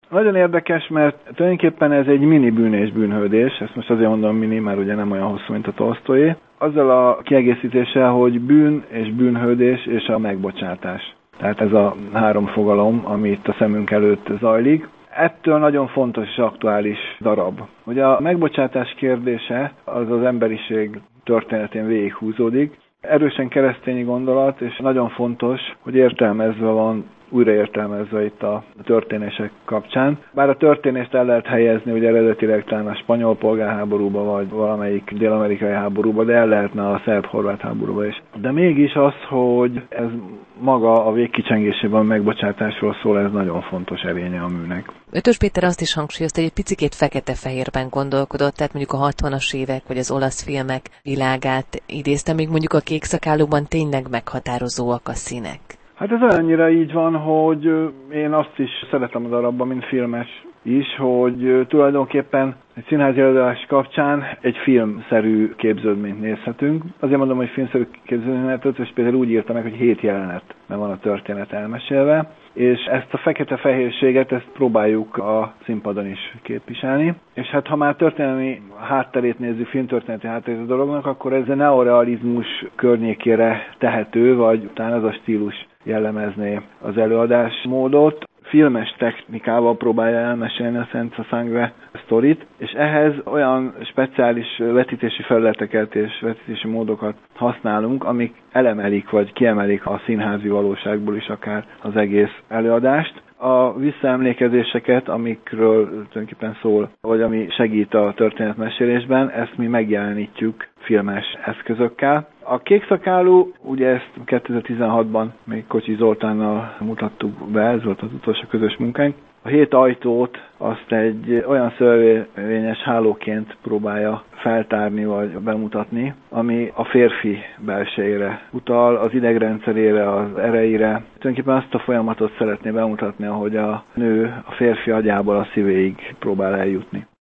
Nagyon érdekes, mert tulajdonképpen ez egy mini bűn és bűnhődés, ezt most azért mondom mini, mert ugye nem olyan hosszú, mint a Tolsztojé. Azzal a kiegészítéssel, hogy bűn és bűnhődés és a megbocsátás. Tehát ez a három fogalom, ami itt a szemünk előtt zajlik. Ettől nagyon fontos és aktuális darab. Ugye a megbocsátás kérdése az az emberiség történetén végighúzódik. Erősen keresztényi gondolat, és nagyon fontos, hogy értelmezve van, újraértelmezve itt a történések kapcsán. Bár a történést el lehet helyezni, ugye eredetileg talán a spanyol polgárháborúba, vagy valamelyik dél-amerikai háborúba, de el lehetne a szerb-horvát háborúba is. De mégis az, hogy ez maga a végkicsengésében megbocsátásról szól, ez nagyon fontos erénye a műnek. Ötös Péter azt is hangsúlyozta, hogy egy picikét fekete-fehérben gondolkodott, tehát mondjuk a 60-as évek, vagy az olasz filmek világát idézte, még mondjuk a Kékszakálóban tényleg meghatározóak a színek. Hát ez olyannyira így van, hogy én azt is szeretem a darabban, mint filmes is, hogy tulajdonképpen egy színházi előadás kapcsán egy filmszerű képződményt nézhetünk. Azért mondom, hogy filmszerű képződmény, mert Ötös Péter úgy írta meg, hogy 7 jelenetben van a történet elmesélve, és ezt a fekete-fehérséget, ezt próbáljuk a színpadon is képviselni. És hát ha már történelmi hátterét nézzük, filmtörténeti hátterét a dolognak, akkor ez a neorealizmus környékére tehető, vagy talán az a stílus jellemezné az előadásmódot. Filmes technikával próbálja elmesélni a Szent Sangre sztorit, és ehhez olyan speciális vetítési felületeket és vetítési módokat használunk, amik elemelik vagy kiemelik a színházi valóságból is akár az egész előadást. A visszaemlékezéseket, amikről tulajdonképpen szól, vagy ami segít a történetmesélésben, ezt mi megjelenítjük filmes eszközökkel. A Kékszakáló, ugye ezt 2016-ban még Kocsis Zoltánnal mutattuk be, ez volt az utolsó közös munkánk. A 7 ajtót azt egy olyan szörvényes hálóként próbálja feltárni vagy bemutatni, ami a férfi belsejére utal, az idegrendszerére, az ereire. Tulajdonképpen azt a folyamatot szeretné bemutatni, ahogy a nő a férfi agyából a szívéig próbál eljutni.